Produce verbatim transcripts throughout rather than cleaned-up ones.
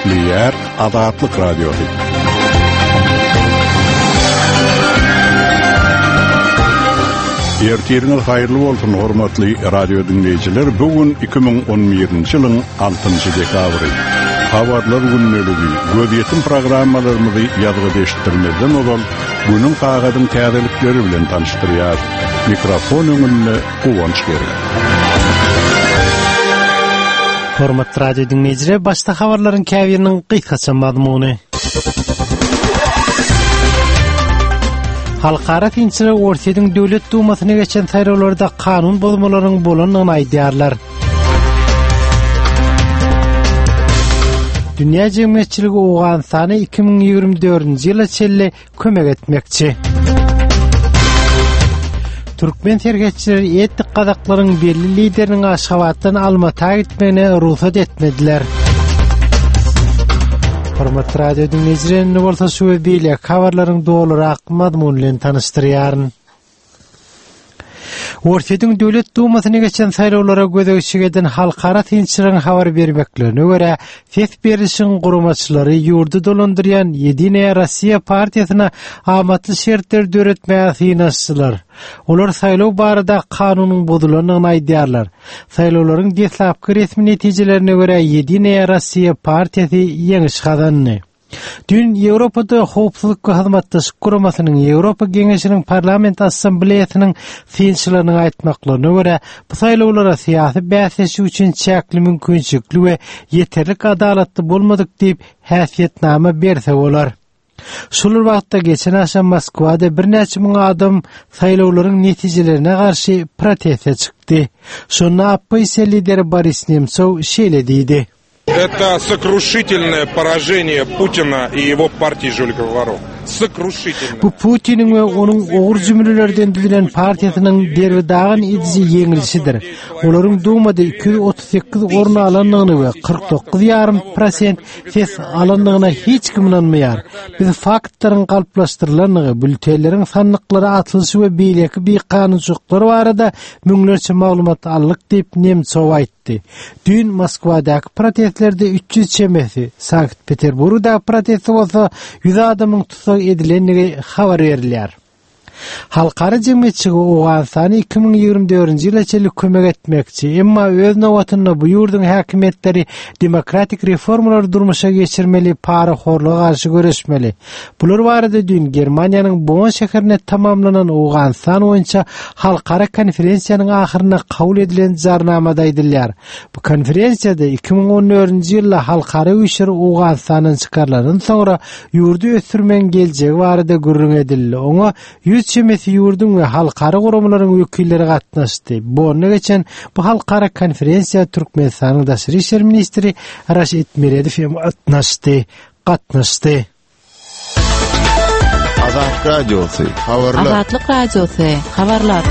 Liyer Azatlyk Radiosu. Ertiriniz hayırlı bolsun hormatly radio dinleyijiler. Bugün iki bin on birinji ýylyň altynjy dekabry. Habarlar günneligi göziýetim programmalarymyzy ýazgy beşiktirmeden ol, günüň kagadyň täzelikleri bilen tanıştyrýar. Mikrofon öňünde Uwanç gerek. Hormatly radio dinleyijiler, başda habarlaryň käbiriniň gysgaça mazmuny. Halkara tinçilik ortadyň döwlet dumasyna geçen saýrawlarda kanun bozmalaryň bolanyny aýdýarlar. Dünýä jemgyýetçiligi Owganstany iki bin ýygrimi dördünji ýyla çelle kömek etmekçi. Türkmen tergetçileri etnik gazaklaryň belli lideriniň Aşgabatdan Almatyga gitmegine ruhsat etmediler. Hormatly radio dinleyijiler, bolsa şu beýle habarlaryň dolurak mazmun bilen tanıştyrýaryn. Ortadyň döwlet dumasyna geçen saýrawlara gözeçigeden halkara tinçiligiň habar bermeklerine görä, ses berişiň guramaçylary ýurdu dolandyrýan Yedineýe Rossiýa partiýasyna amatly şertler döretmäge synaşdylar. Olar saýlaw barada kanunyň bozulanyny aýdýarlar. Saýlawlaryň deslapky resmi netijelerine görä Yedineýe Rossiýa partiýasy ýeňiş kazandy. Dün Ýewropada howpsuzlyk we hyzmatdaşyk guramasynyň Ýewropa Geňeşiniň parlament assambleýasynyň synçylarynyň aýtmaklaryna görä, bu saýlawlara syýasy bäsleşi üçin çäkli mümkinçilikli we ýeterlik adalatly bolmadyk diýip häsiýetname berse bolar. Şular wagtda geçen aşam Moskwada bir näçe müň adam saýlawlaryň netijelerine garşy proteste çykdy. Şonu oppozitsiýa lideri Boris Nemtsov şeýle diýdi. Это сокрушительное поражение Путина и его партии жуликов-воров. Сокрушительное. Bu Putinin we onuň ogur jümlelerden düzülen partiýasynyň derwedagyn idizi ýeňilişidir. Olaryň dumada iki yüz otuz sekiz orna alanlygyny we kırk dokuz ýarrym prosent ses alanlygyna hiç kim inanmaýar. Biz faktlaryň galplaşdyrylanyny, bültenleriň sanlyklary atylşy we beýleki bir kanunçylyklary barada müňlerçe maglumat aldyk diýip Nemtsow aýtdy. Dün Moskwadaky protestlerde üç yüz çemesi, Sankt-Peterburgda protest bolsa yüz adamyň tutsak edilenligi habar berilýär. Halkara jemgyýetçiligi Owganstany iki bin ýygrimi dördünji ýyla çelli kömek etmekçi, emma öz nowatyna bu ýurdun häkimetleri demokratik reformalar durmuşa geçirmeli, para horluğa garşy göreşmeli. Bular barada dün Germaniýanyň Bonn şäherine tamamlanan Owganstan boýunça halkara konferensiýanyň ahyryna kabul edilen jarnamada aýdylýar. Bu konferensiýada iki bin on dördünji ýylda halkara güýçler Owganstanyň çykarlarynyň soňra ýurdu ösürmen geljegi barada gürrüň edildi. Oňa yüz çemesi ýurdun we halkara guramalaryň wekilleri gatnaşdy. Bonna geçen bu halkara konferensiýa Türkmenistanyň daşary işler ministri Raşit Miredow gatnaşdy. Gatnaşdy. Azatlyk Radiosu, habarlar. Azatlyk Radiosu, habarlar.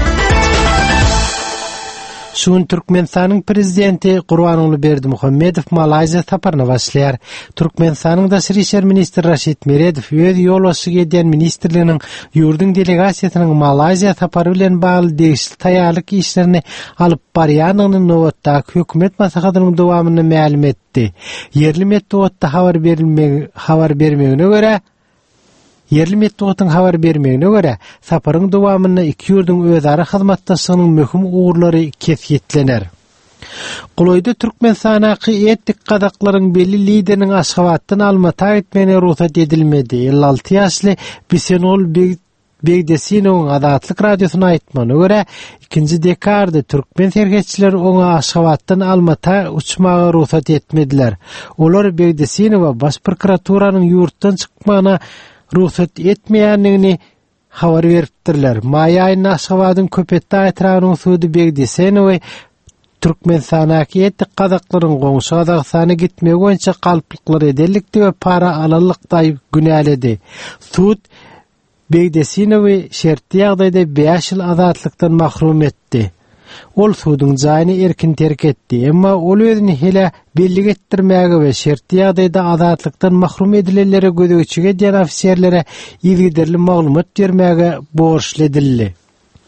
Şun Türkmenistanyň prezidenti Gurbanuly Berdimuhammedow Malayziýa saparyna başlaýar. Türkmenistanyň daşary işler ministri Raşit Miredow öz ýolbaşçy edýän ministrliginiň ýurdun delegasiýasynyň Malayziýa sapary bilen bagly degişli taýýarlyk işlerini alyp barýanyny nowatdaky hökümet maslahatynyň dowamyny ma'lum etdi. Yerli medeniýetde habar berilmegi habar bermegine görä Yerli medeniýetiň habar bermegine görä, saparyň dowamyny iki ýurdun özara hyzmatdaşlygynyň möhüm ugurlary kesýetlener. Guloýda Türkmenistanaky etnik gazaklaryň belli lideriniň Aşgabatdan Almatyga gitmegine ruhsat edilmedi. elli alty ýaşly Bisenol Begdesinowyň Azatlyk radiosyna aýtmagyna görä, ikinji dekabrda Türkmen tergetçileri oňa Aşgabatdan Almatyga uçmagy ruhsat etmediler. Olar Begdesinowa baş prokuraturanyň ýurtdan çykmagyna ruhsat etmeýänligini habar beripdirler. Maý aýyna Aşgabatyň Köpetde aýtragynyň sudy Begdesinow Türkmenistanaky etnik gazaklaryň goňşy Gazagstana gitmegi boýunça galplyklary edelikdi we para alanlykda günäledi. Sud Begdesinowy şertli ýagdaýda beş ýyl azatlykdan mahrum etdi. Ol sudyň jaýyny erkin terk etdi, emma ol özüni hele belli etdirmäge we şertli ýagdaýda azatlykdan mahrum edilenlere gödöçüge diýen ofisiýerlere ýygyderli maglumat bermäge borçly edildi.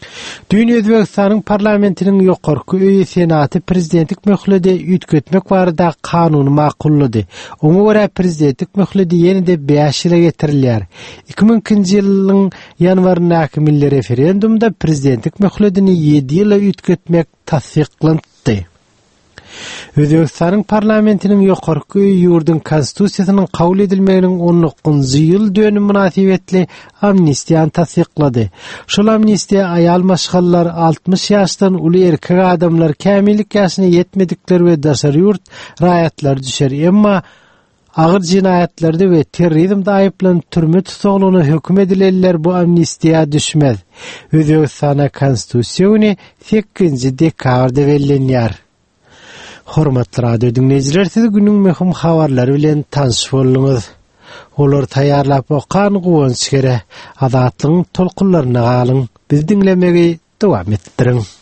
Dün Özbekistan'ın parlamentinin yoqorku öýü senatı prezidentlik möhledi ütkötmek barada kanuny makullady. Oňa görä prezidentlik möhledi ýene-de beş ýyla getirilýär. iki ming ikinji ýylyň ýanwaryndäki milli referendumda prezidentlik möhledini ýedi ýyla ütkötmek tasdiklandy. Özbekistan'ın parlamentinin yoqorku ýurdun konstitusiýasynyň kabul edilmeginiň on dokuzunçy ýyl dönüm münasibetli amnistiýany tasdiklady. Şol amnistiýa aýal maşgallar altmış ýaşdan uly erkek adamlar kämillik ýaşyna ýetmedikleri we daşary ýurt raýatlar düşer. Emma agyr jinayatlarda we terrorizmde aýyplanyp türme tutuglygyna hökm edilenler bu amnistiýa düşmez. Özbekistana konstitusiýasyny sekizinji dekabrda bellenýär. Hormatly radio dinleyijiler, siz günüň möhüm habarlary bilen tanış boldyňyz. Olar taýýarlap okan Guwanç Kere, Azatlygyň tolkunlaryna galyň. Biz dinlemegi dowam etdiriň.